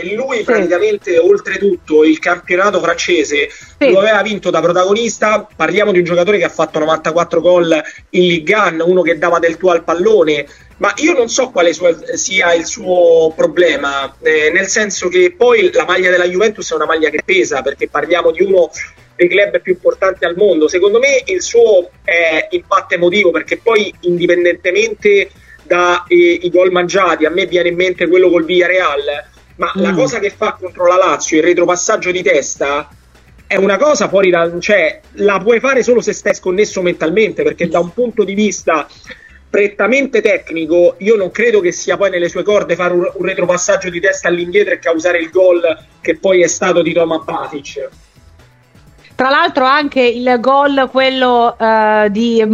e lui praticamente oltretutto il campionato francese lo aveva vinto da protagonista. Parliamo di un giocatore che ha fatto 94 gol in Ligue 1, uno che dava del tuo al pallone, ma io non so quale sia il suo problema, nel senso che poi la maglia della Juventus è una maglia che pesa, perché parliamo di uno dei club più importanti al mondo. Secondo me il suo impatto emotivo, perché poi indipendentemente dai gol mangiati, a me viene in mente quello col Villarreal, ma la cosa che fa contro la Lazio, il retropassaggio di testa, è una cosa fuori cioè la puoi fare solo se stai sconnesso mentalmente, perché da un punto di vista prettamente tecnico io non credo che sia poi nelle sue corde fare un retropassaggio di testa all'indietro e causare il gol che poi è stato di Toma Batic. Tra l'altro anche il gol, quello di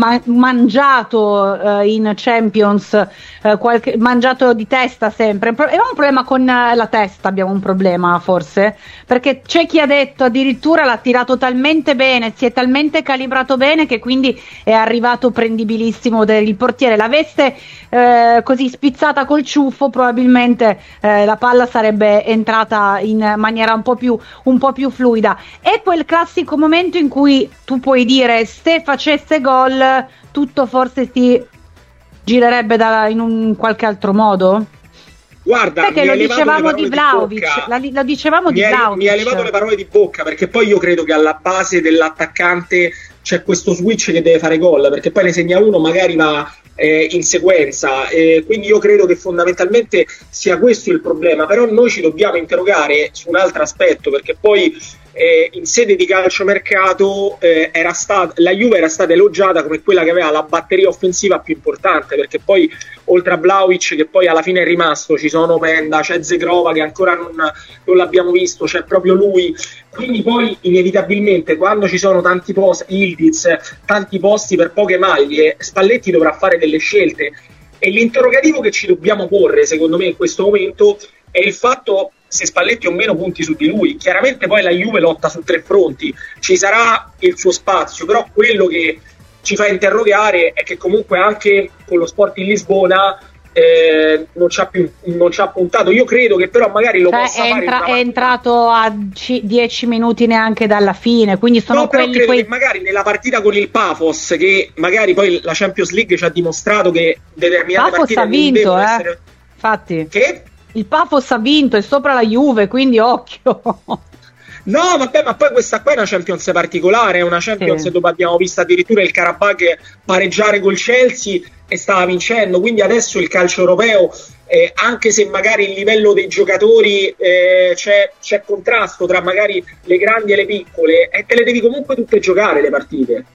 mangiato in Champions, mangiato di testa sempre. È un problema con la testa, abbiamo un problema forse, perché c'è chi ha detto addirittura l'ha tirato talmente bene, si è talmente calibrato bene che quindi è arrivato prendibilissimo il portiere. L'avesse così spizzata col ciuffo, probabilmente la palla sarebbe entrata in maniera un po' più fluida. È quel classico momento in cui tu puoi dire, se facesse gol tutto forse si girerebbe in un qualche altro modo. Guarda, perché lo dicevamo di Vlahovic, lo dicevamo di Vlahovic. Mi ha levato le parole di bocca, perché poi io credo che alla base dell'attaccante c'è questo switch che deve fare gol, perché poi ne segna uno, magari va in sequenza, quindi io credo che fondamentalmente sia questo il problema. Però noi ci dobbiamo interrogare su un altro aspetto, perché poi in sede di calciomercato la Juve era stata elogiata come quella che aveva la batteria offensiva più importante, perché poi oltre a Vlahovic, che poi alla fine è rimasto, ci sono Penda, c'è Zegrova che ancora non l'abbiamo visto, c'è proprio lui, quindi poi inevitabilmente quando ci sono tanti posti, Ildiz, tanti posti per poche maglie, Spalletti dovrà fare delle scelte, e l'interrogativo che ci dobbiamo porre secondo me in questo momento è il fatto se Spalletti o meno punti su di lui. Chiaramente poi la Juve lotta su 3 fronti, ci sarà il suo spazio, però quello che ci fa interrogare è che comunque anche con lo Sporting Lisbona non ci ha puntato. Io credo che però magari lo possa fare. È entrato a 10 minuti neanche dalla fine, quindi sono quelli che magari nella partita con il Pafos, che magari poi la Champions League ci ha dimostrato che determinate Pafos partite ha vinto, essere... infatti che? Il Pafos ha vinto, è sopra la Juve, quindi occhio. No, vabbè, ma poi questa qua è una Champions particolare, è una Champions dove abbiamo visto addirittura il Karabakh pareggiare col Chelsea e stava vincendo, quindi adesso il calcio europeo, anche se magari il livello dei giocatori c'è contrasto tra magari le grandi e le piccole, te le devi comunque tutte giocare le partite.